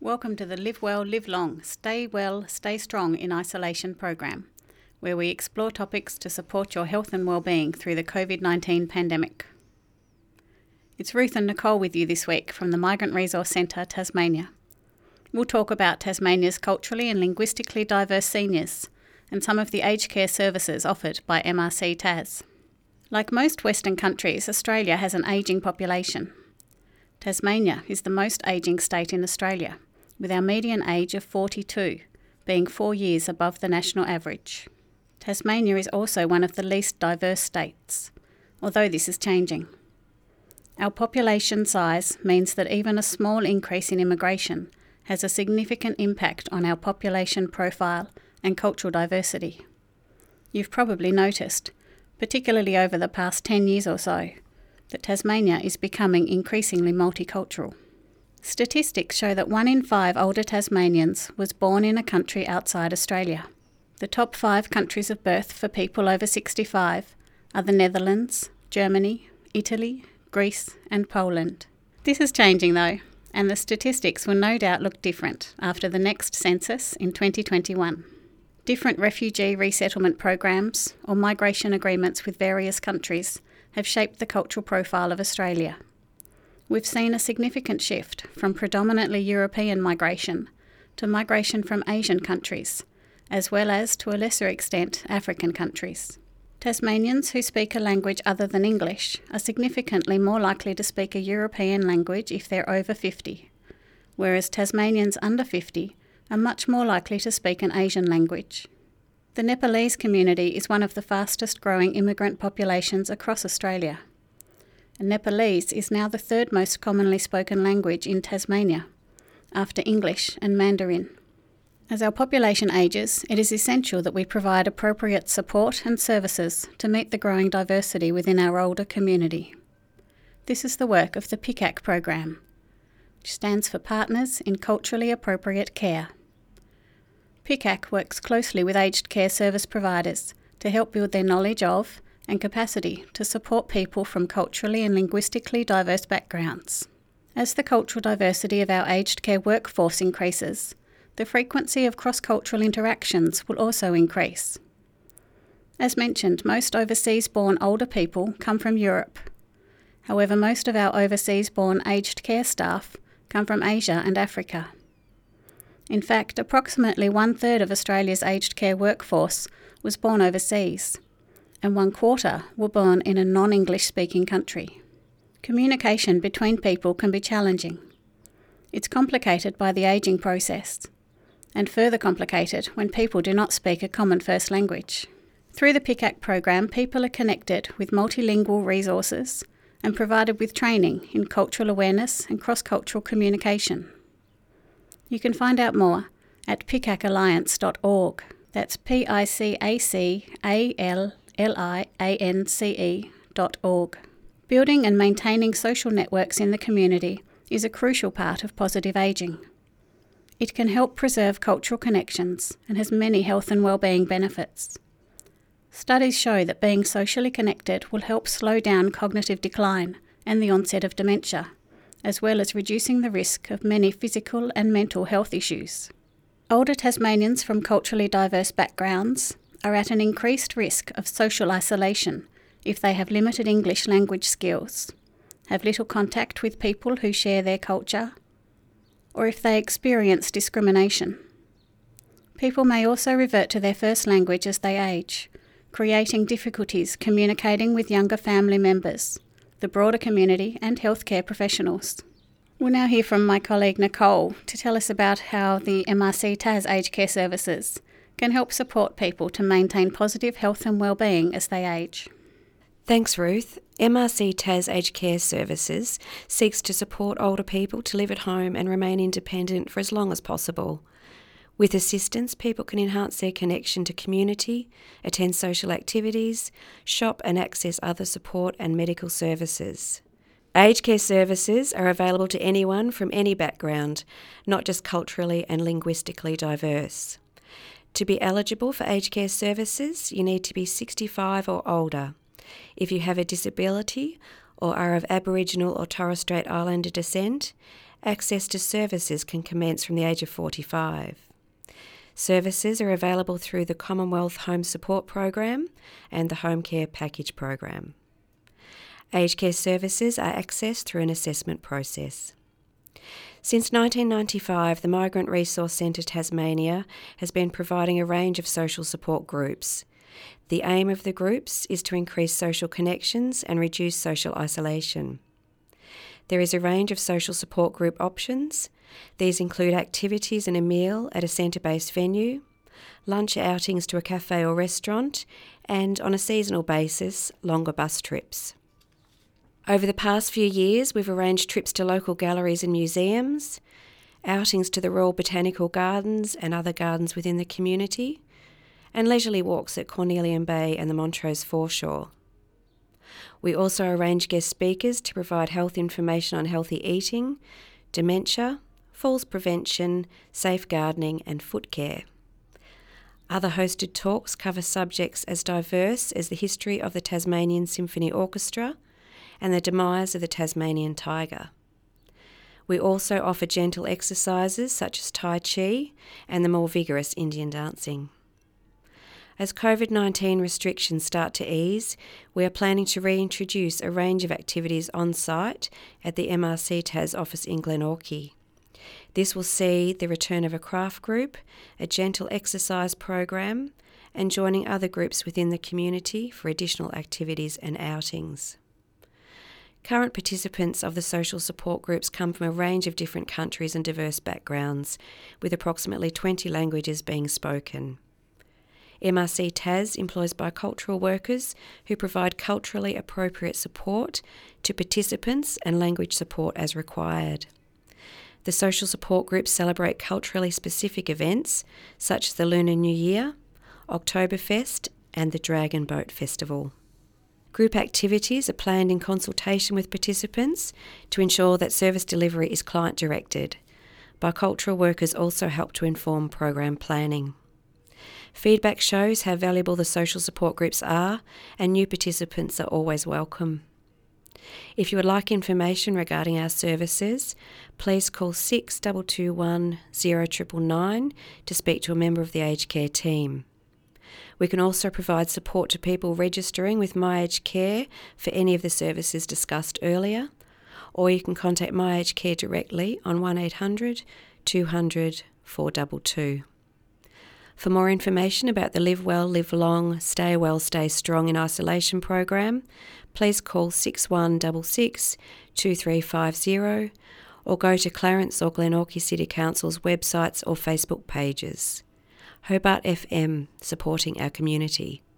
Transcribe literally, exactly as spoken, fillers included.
Welcome to the Live Well, Live Long, Stay Well, Stay Strong in Isolation program, where we explore topics to support your health and well-being through the covid nineteen pandemic. It's Ruth and Nicole with you this week from the Migrant Resource Centre, Tasmania. We'll talk about Tasmania's culturally and linguistically diverse seniors and some of the aged care services offered by M R C Tas. Like most Western countries, Australia has an ageing population. Tasmania is the most ageing state in Australia, with our median age of forty-two, being four years above the national average. Tasmania is also one of the least diverse states, although this is changing. Our population size means that even a small increase in immigration has a significant impact on our population profile and cultural diversity. You've probably noticed, particularly over the past ten years or so, that Tasmania is becoming increasingly multicultural. Statistics show that one in five older Tasmanians was born in a country outside Australia. The top five countries of birth for people over sixty-five are the Netherlands, Germany, Italy, Greece and Poland. This is changing though, and the statistics will no doubt look different after the next census in twenty twenty-one. Different refugee resettlement programs or migration agreements with various countries have shaped the cultural profile of Australia. We've seen a significant shift from predominantly European migration to migration from Asian countries, as well as, to a lesser extent, African countries. Tasmanians who speak a language other than English are significantly more likely to speak a European language if they're over fifty, whereas Tasmanians under fifty are much more likely to speak an Asian language. The Nepalese community is one of the fastest growing immigrant populations across Australia. And Nepalese is now the third most commonly spoken language in Tasmania, after English and Mandarin. As our population ages, it is essential that we provide appropriate support and services to meet the growing diversity within our older community. This is the work of the P C A C program, which stands for Partners in Culturally Appropriate Care. P C A C works closely with aged care service providers to help build their knowledge of and capacity to support people from culturally and linguistically diverse backgrounds. As the cultural diversity of our aged care workforce increases, the frequency of cross-cultural interactions will also increase. As mentioned, most overseas-born older people come from Europe. However, most of our overseas-born aged care staff come from Asia and Africa. In fact, approximately one-third of Australia's aged care workforce was born overseas, and one quarter were born in a non-English speaking country. Communication between people can be challenging. It's complicated by the ageing process, and further complicated when people do not speak a common first language. Through the P C A C program, people are connected with multilingual resources and provided with training in cultural awareness and cross-cultural communication. You can find out more at picac alliance dot org. That's P I C A C A L L I A N C E dot org. Building and maintaining social networks in the community is a crucial part of positive ageing. It can help preserve cultural connections and has many health and well-being benefits. Studies show that being socially connected will help slow down cognitive decline and the onset of dementia, as well as reducing the risk of many physical and mental health issues. Older Tasmanians from culturally diverse backgrounds are at an increased risk of social isolation if they have limited English language skills, have little contact with people who share their culture, or if they experience discrimination. People may also revert to their first language as they age, creating difficulties communicating with younger family members, the broader community and healthcare professionals. We'll now hear from my colleague Nicole to tell us about how the M R C Tas Aged Care Services can help support people to maintain positive health and well-being as they age. Thanks, Ruth. M R C Tas Aged Care Services seeks to support older people to live at home and remain independent for as long as possible. With assistance, people can enhance their connection to community, attend social activities, shop and access other support and medical services. Aged care services are available to anyone from any background, not just culturally and linguistically diverse. To be eligible for aged care services, you need to be sixty-five or older. If you have a disability or are of Aboriginal or Torres Strait Islander descent, Access to services can commence from the age of forty-five. Services are available through the Commonwealth Home Support Program and the Home Care Package Program. Aged care services are accessed through an assessment process. Since nineteen ninety-five, the Migrant Resource Centre Tasmania has been providing a range of social support groups. The aim of the groups is to increase social connections and reduce social isolation. There is a range of social support group options. These include activities and a meal at a centre-based venue, lunch outings to a cafe or restaurant, and on a seasonal basis, longer bus trips. Over the past few years, we've arranged trips to local galleries and museums, outings to the Royal Botanical Gardens and other gardens within the community, and leisurely walks at Cornelian Bay and the Montrose foreshore. We also arrange guest speakers to provide health information on healthy eating, dementia, falls prevention, safe gardening and foot care. Other hosted talks cover subjects as diverse as the history of the Tasmanian Symphony Orchestra and the demise of the Tasmanian tiger. We also offer gentle exercises such as Tai Chi and the more vigorous Indian dancing. As COVID nineteen restrictions start to ease, we are planning to reintroduce a range of activities on site at the M R C Tas office in Glenorchy. This will see the return of a craft group, a gentle exercise program, and joining other groups within the community for additional activities and outings. Current participants of the social support groups come from a range of different countries and diverse backgrounds, with approximately twenty languages being spoken. M R C Tas employs bicultural workers who provide culturally appropriate support to participants and language support as required. The social support groups celebrate culturally specific events such as the Lunar New Year, Oktoberfest and the Dragon Boat Festival. Group activities are planned in consultation with participants to ensure that service delivery is client-directed. Bicultural workers also help to inform program planning. Feedback shows how valuable the social support groups are, and new participants are always welcome. If you would like information regarding our services, please call six two two one, zero nine nine nine to speak to a member of the aged care team. We can also provide support to people registering with My Aged Care for any of the services discussed earlier, or you can contact My Aged Care directly on one eight hundred, two hundred, four two two. For more information about the Live Well, Live Long, Stay Well, Stay Strong in Isolation program, please call six one six six, two three five zero or go to Clarence or Glenorchy City Council's websites or Facebook pages. Hobart F M, supporting our community.